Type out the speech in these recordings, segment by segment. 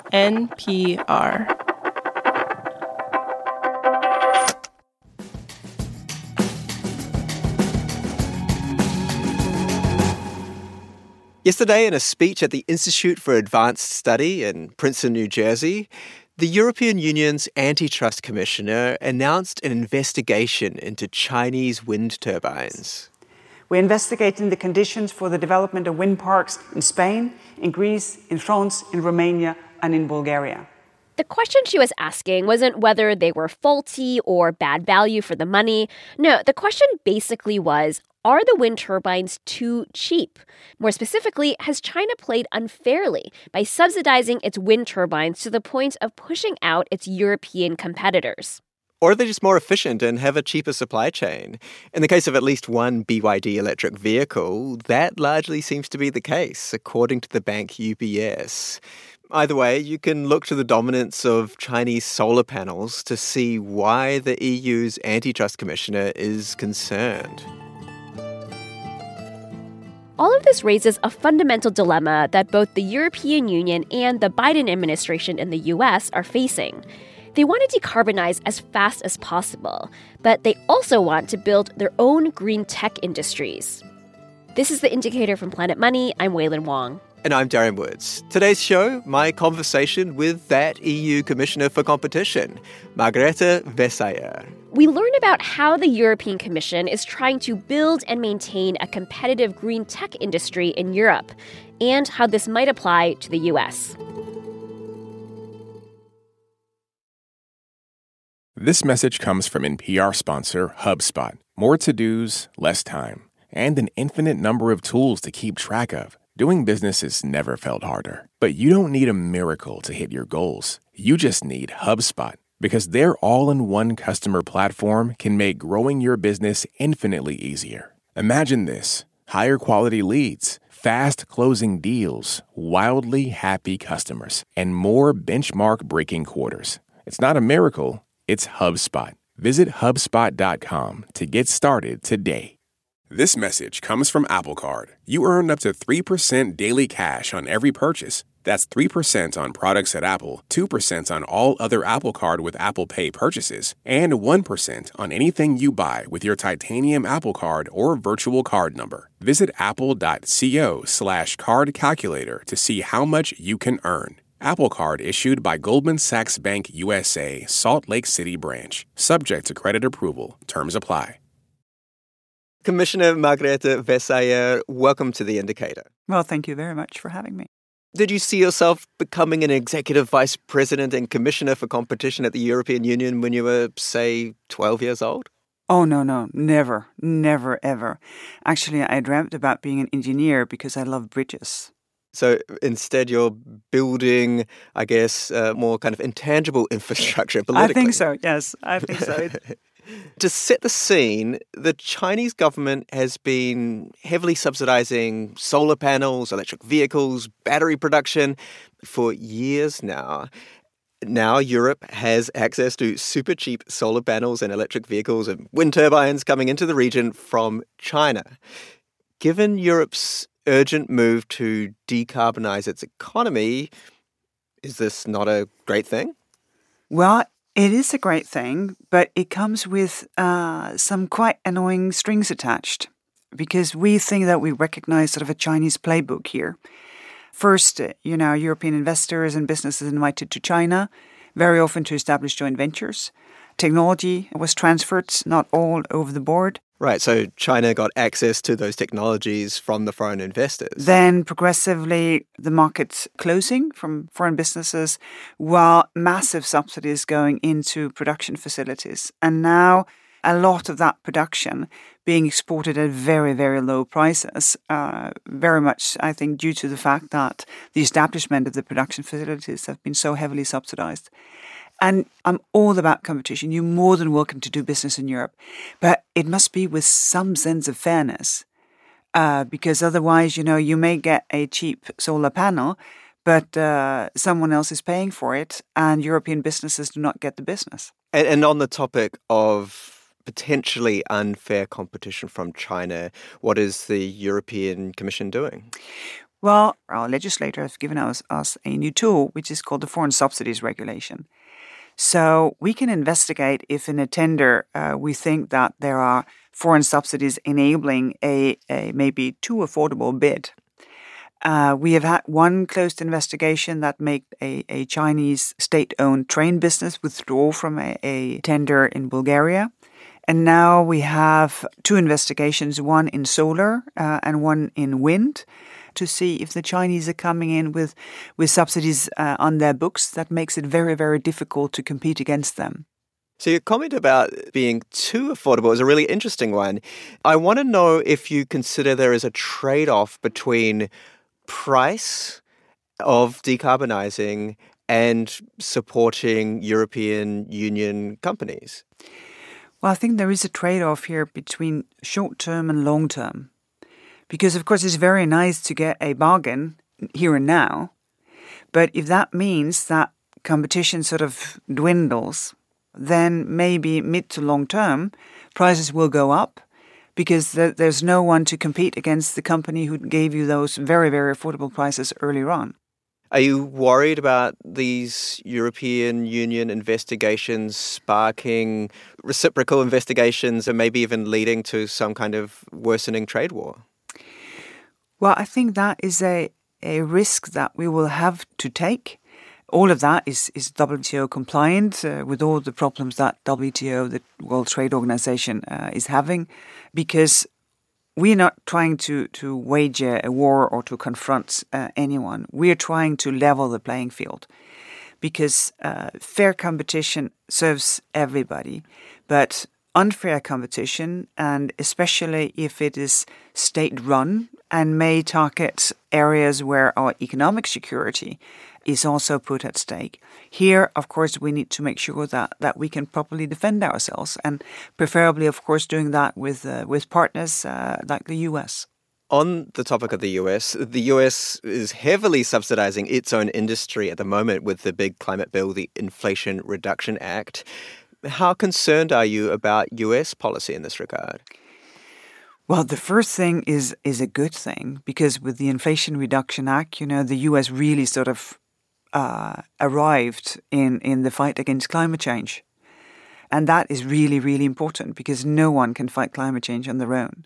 NPR. Yesterday, in a speech at the Institute for Advanced Study in Princeton, New Jersey, the European Union's antitrust commissioner announced an investigation into Chinese wind turbines. We're investigating the conditions for the development of wind parks in Spain, in Greece, in France, in Romania, and in Bulgaria. The question she was asking wasn't whether they were faulty or bad value for the money. No, the question basically was, are the wind turbines too cheap? More specifically, has China played unfairly by subsidizing its wind turbines to the point of pushing out its European competitors? Or are they just more efficient and have a cheaper supply chain? In the case of at least one BYD electric vehicle, that largely seems to be the case, according to the bank UBS. Either way, you can look to the dominance of Chinese solar panels to see why the EU's antitrust commissioner is concerned. All of this raises a fundamental dilemma that both the European Union and the Biden administration in the U.S. are facing. They want to decarbonize as fast as possible, but they also want to build their own green tech industries. This is The Indicator from Planet Money. I'm Wailin Wong. And I'm Darren Woods. Today's show, my conversation with that EU Commissioner for Competition, Margrethe Vestager. We learn about how the European Commission is trying to build and maintain a competitive green tech industry in Europe, and how this might apply to the U.S. This message comes from NPR sponsor HubSpot. More to-dos, less time, and an infinite number of tools to keep track of. Doing business has never felt harder. But you don't need a miracle to hit your goals. You just need HubSpot, because their all-in-one customer platform can make growing your business infinitely easier. Imagine this: higher quality leads, fast closing deals, wildly happy customers, and more benchmark-breaking quarters. It's not a miracle, it's HubSpot. Visit HubSpot.com to get started today. This message comes from Apple Card. You earn up to 3% daily cash on every purchase. That's 3% on products at Apple, 2% on all other Apple Card with Apple Pay purchases, and 1% on anything you buy with your titanium Apple Card or virtual card number. Visit apple.co/card calculator to see how much you can earn. Apple Card issued by Goldman Sachs Bank USA, Salt Lake City branch. Subject to credit approval. Terms apply. Commissioner Margrethe Vestager, welcome to The Indicator. Well, thank you very much for having me. Did you see yourself becoming an executive vice president and commissioner for competition at the European Union when you were, say, 12 years old? Oh, no, never, ever. Actually, I dreamt about being an engineer because I love bridges. So instead, you're building, I guess, more kind of intangible infrastructure politically. I think so, yes. I think so. To set the scene, the Chinese government has been heavily subsidizing solar panels, electric vehicles, battery production for years now. Now Europe has access to super cheap solar panels and electric vehicles and wind turbines coming into the region from China. Given Europe's urgent move to decarbonize its economy, is this not a great thing? Well, it is a great thing, but it comes with some quite annoying strings attached, because we think that we recognize sort of a Chinese playbook here. First, European investors and businesses invited to China, very often to establish joint ventures. Technology was transferred, not all over the board. Right, so China got access to those technologies from the foreign investors. Then progressively the market's closing from foreign businesses, while massive subsidies going into production facilities. And now a lot of that production being exported at very, very low prices, very much, I think, due to the fact that the establishment of the production facilities have been so heavily subsidized. And I'm all about competition. You're more than welcome to do business in Europe. But it must be with some sense of fairness. Because otherwise, you may get a cheap solar panel, but someone else is paying for it, and European businesses do not get the business. And on the topic of potentially unfair competition from China, what is the European Commission doing? Well, our legislator has given us a new tool, which is called the Foreign Subsidies Regulation. So we can investigate if in a tender we think that there are foreign subsidies enabling a maybe too affordable bid. We have had one closed investigation that made a Chinese state-owned train business withdraw from a tender in Bulgaria. And now we have two investigations, one in solar and one in wind, to see if the Chinese are coming in with subsidies on their books that makes it very, very difficult to compete against them. So your comment about being too affordable is a really interesting one. I want to know if you consider there is a trade-off between price of decarbonizing and supporting European Union companies. Well, I think there is a trade-off here between short-term and long-term. Because, of course, it's very nice to get a bargain here and now. But if that means that competition sort of dwindles, then maybe mid to long term, prices will go up because there's no one to compete against the company who gave you those very, very affordable prices earlier on. Are you worried about these European Union investigations sparking reciprocal investigations and maybe even leading to some kind of worsening trade war? Well, I think that is a risk that we will have to take. All of that is WTO compliant with all the problems that WTO, the World Trade Organization, is having, because we're not trying to wage a war or to confront anyone. We're trying to level the playing field, because fair competition serves everybody, but unfair competition, and especially if it is state-run and may target areas where our economic security is also put at stake. Here, of course, we need to make sure that we can properly defend ourselves, and preferably, of course, doing that with partners like the US. On the topic of the US is heavily subsidizing its own industry at the moment with the big climate bill, the Inflation Reduction Act. How concerned are you about US policy in this regard? Well, the first thing is a good thing, because with the Inflation Reduction Act, the US really sort of arrived in the fight against climate change. And that is really, really important, because no one can fight climate change on their own.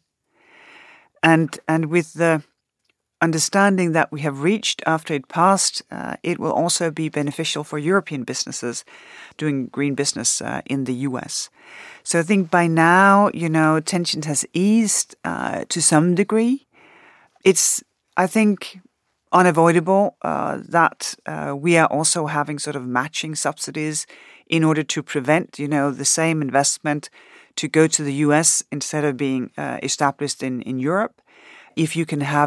And with the understanding that we have reached after it passed, it will also be beneficial for European businesses doing green business in the US. So I think by now, tension has eased to some degree. It's, I think, unavoidable that we are also having sort of matching subsidies in order to prevent, the same investment to go to the US instead of being established in Europe. If you can have,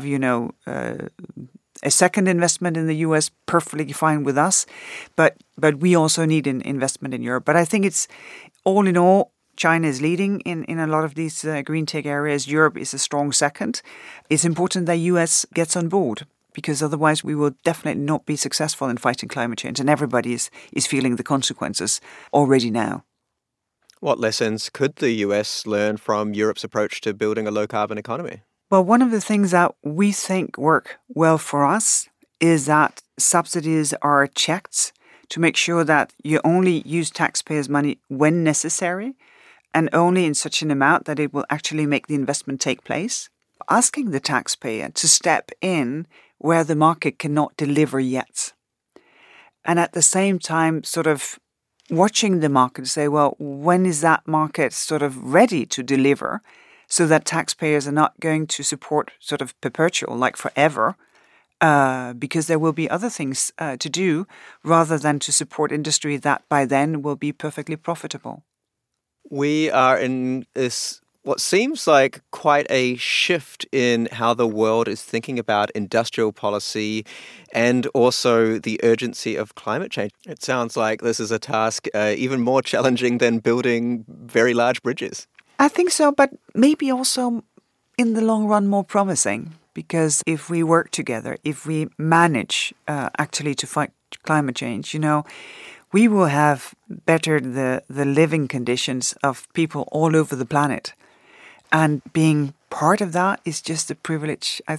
a second investment in the US, perfectly fine with us. But we also need an investment in Europe. But I think it's, all in all, China is leading in a lot of these green tech areas. Europe is a strong second. It's important that US gets on board, because otherwise we will definitely not be successful in fighting climate change. And everybody is feeling the consequences already now. What lessons could the US learn from Europe's approach to building a low-carbon economy? Well, one of the things that we think work well for us is that subsidies are checked to make sure that you only use taxpayers' money when necessary, and only in such an amount that it will actually make the investment take place. Asking the taxpayer to step in where the market cannot deliver yet. And at the same time, sort of watching the market, say, well, when is that market sort of ready to deliver, so that taxpayers are not going to support sort of perpetual, like forever, because there will be other things to do rather than to support industry that by then will be perfectly profitable. We are in this, what seems like quite a shift in how the world is thinking about industrial policy and also the urgency of climate change. It sounds like this is a task even more challenging than building very large bridges. I think so, but maybe also in the long run more promising, because if we work together, if we manage actually to fight climate change, we will have bettered the living conditions of people all over the planet. And being part of that is just a privilege, I think,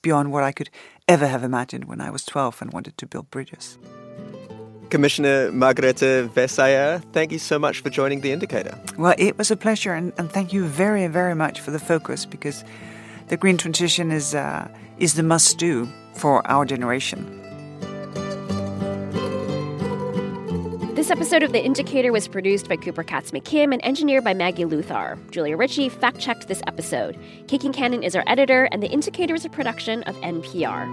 beyond what I could ever have imagined when I was 12 and wanted to build bridges. Commissioner Margrethe Vestager, thank you so much for joining The Indicator. Well, it was a pleasure, and thank you very, very much for the focus, because the green transition is the must-do for our generation. This episode of The Indicator was produced by Cooper Katz-McKim and engineered by Maggie Luthar. Julia Ritchie fact-checked this episode. Kate Kincannon is our editor, and The Indicator is a production of NPR.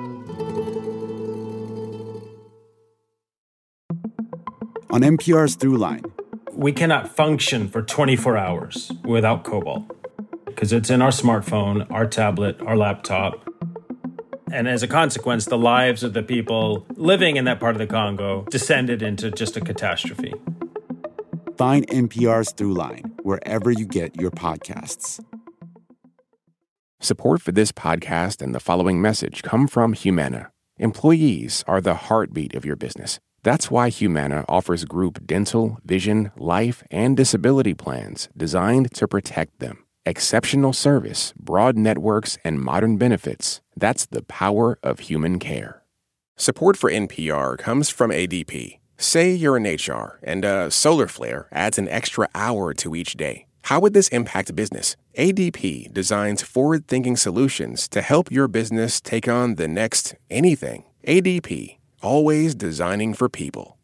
On NPR's Throughline. We cannot function for 24 hours without cobalt because it's in our smartphone, our tablet, our laptop. And as a consequence, the lives of the people living in that part of the Congo descended into just a catastrophe. Find NPR's Throughline wherever you get your podcasts. Support for this podcast and the following message come from Humana. Employees are the heartbeat of your business. That's why Humana offers group dental, vision, life, and disability plans designed to protect them. Exceptional service, broad networks, and modern benefits. That's the power of human care. Support for NPR comes from ADP. Say you're in HR and a solar flare adds an extra hour to each day. How would this impact business? ADP designs forward-thinking solutions to help your business take on the next anything. ADP, always designing for people.